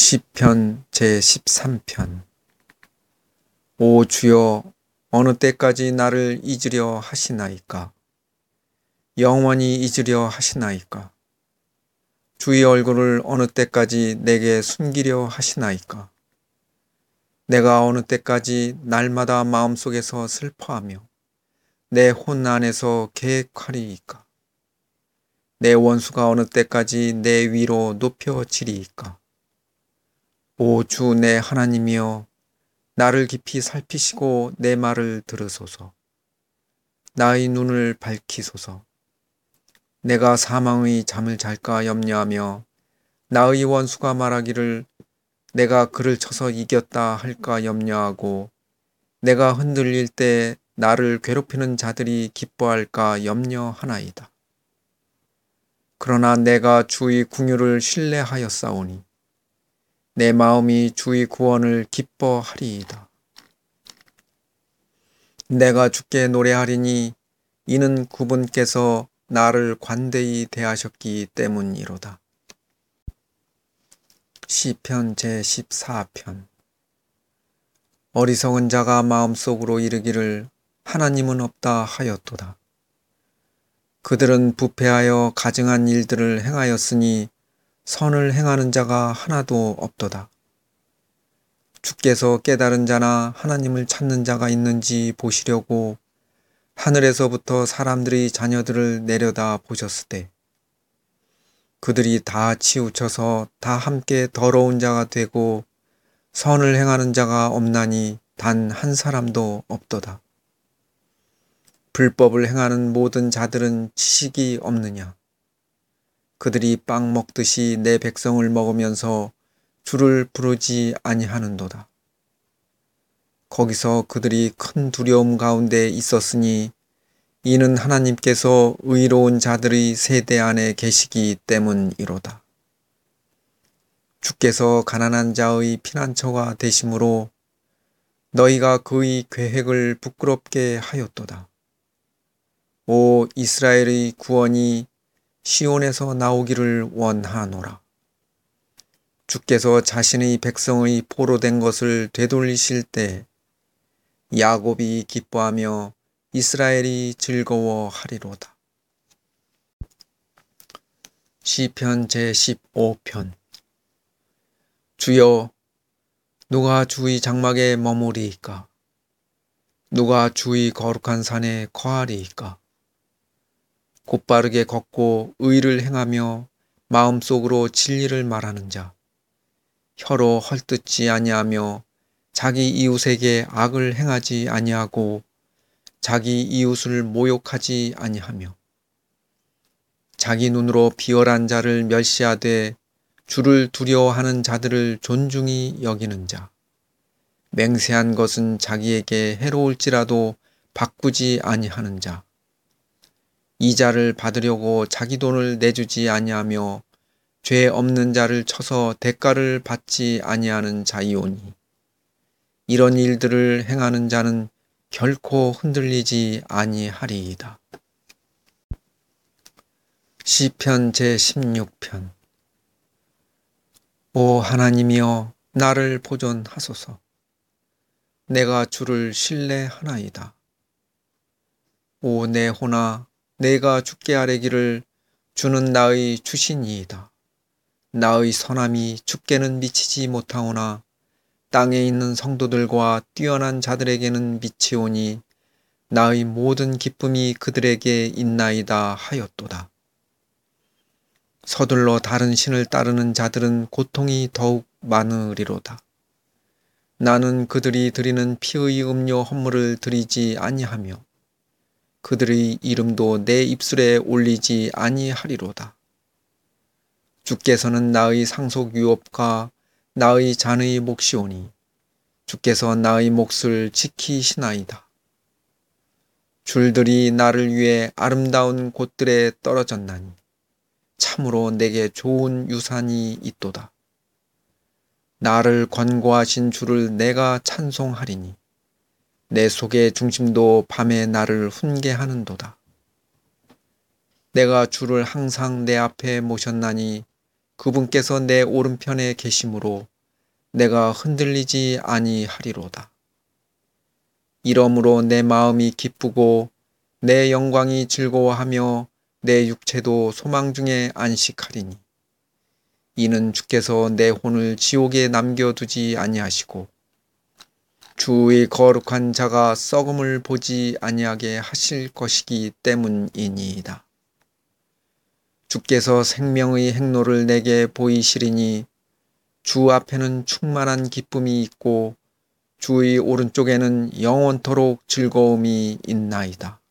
시편 제13편. 오 주여, 어느 때까지 나를 잊으려 하시나이까? 영원히 잊으려 하시나이까? 주의 얼굴을 어느 때까지 내게 숨기려 하시나이까? 내가 어느 때까지 날마다 마음속에서 슬퍼하며 내 혼 안에서 계획하리이까? 내 원수가 어느 때까지 내 위로 높여지리이까? 오 주 내 하나님이여, 나를 깊이 살피시고 내 말을 들으소서. 나의 눈을 밝히소서. 내가 사망의 잠을 잘까 염려하며 나의 원수가 말하기를 내가 그를 쳐서 이겼다 할까 염려하고 내가 흔들릴 때 나를 괴롭히는 자들이 기뻐할까 염려하나이다. 그러나 내가 주의 궁유를 신뢰하였사오니 내 마음이 주의 구원을 기뻐하리이다. 내가 주께 노래하리니 이는 그분께서 나를 관대히 대하셨기 때문이로다. 시편 제14편. 어리석은 자가 마음속으로 이르기를 하나님은 없다 하였도다. 그들은 부패하여 가증한 일들을 행하였으니 선을 행하는 자가 하나도 없도다. 주께서 깨달은 자나 하나님을 찾는 자가 있는지 보시려고 하늘에서부터 사람들의 자녀들을 내려다 보셨을 때 그들이 다 치우쳐서 다 함께 더러운 자가 되고 선을 행하는 자가 없나니 단 한 사람도 없도다. 불법을 행하는 모든 자들은 지식이 없느냐? 그들이 빵 먹듯이 내 백성을 먹으면서 주를 부르지 아니하는도다. 거기서 그들이 큰 두려움 가운데 있었으니 이는 하나님께서 의로운 자들의 세대 안에 계시기 때문이로다. 주께서 가난한 자의 피난처가 되심으로 너희가 그의 계획을 부끄럽게 하였도다. 오 이스라엘의 구원이 시온에서 나오기를 원하노라. 주께서 자신의 백성의 포로된 것을 되돌리실 때 야곱이 기뻐하며 이스라엘이 즐거워하리로다. 시편 제15편. 주여, 누가 주의 장막에 머무리이까? 누가 주의 거룩한 산에 거하리이까? 곧바르게 걷고 의를 행하며 마음속으로 진리를 말하는 자, 혀로 헐뜯지 아니하며 자기 이웃에게 악을 행하지 아니하고 자기 이웃을 모욕하지 아니하며 자기 눈으로 비열한 자를 멸시하되 주를 두려워하는 자들을 존중히 여기는 자, 맹세한 것은 자기에게 해로울지라도 바꾸지 아니하는 자, 이자를 받으려고 자기 돈을 내주지 아니하며 죄 없는 자를 쳐서 대가를 받지 아니하는 자이오니 이런 일들을 행하는 자는 결코 흔들리지 아니하리이다. 시편 제16편. 오 하나님이여, 나를 보존하소서. 내가 주를 신뢰하나이다. 오 내 혼아, 내가 주께 아뢰기를 주는 나의 주신이이다. 나의 선함이 주께는 미치지 못하오나 땅에 있는 성도들과 뛰어난 자들에게는 미치오니 나의 모든 기쁨이 그들에게 있나이다 하였도다. 서둘러 다른 신을 따르는 자들은 고통이 더욱 많으리로다. 나는 그들이 드리는 피의 음료 헌물을 드리지 아니하며 그들의 이름도 내 입술에 올리지 아니하리로다. 주께서는 나의 상속 유업과 나의 잔의 몫이오니 주께서 나의 몫을 지키시나이다. 줄들이 나를 위해 아름다운 곳들에 떨어졌나니 참으로 내게 좋은 유산이 있도다. 나를 권고하신 주를 내가 찬송하리니 내 속의 중심도 밤에 나를 훈계하는도다. 내가 주를 항상 내 앞에 모셨나니 그분께서 내 오른편에 계심으로 내가 흔들리지 아니하리로다. 이러므로 내 마음이 기쁘고 내 영광이 즐거워하며 내 육체도 소망 중에 안식하리니 이는 주께서 내 혼을 지옥에 남겨두지 아니하시고 주의 거룩한 자가 썩음을 보지 아니하게 하실 것이기 때문이니이다. 주께서 생명의 행로를 내게 보이시리니 주 앞에는 충만한 기쁨이 있고 주의 오른쪽에는 영원토록 즐거움이 있나이다.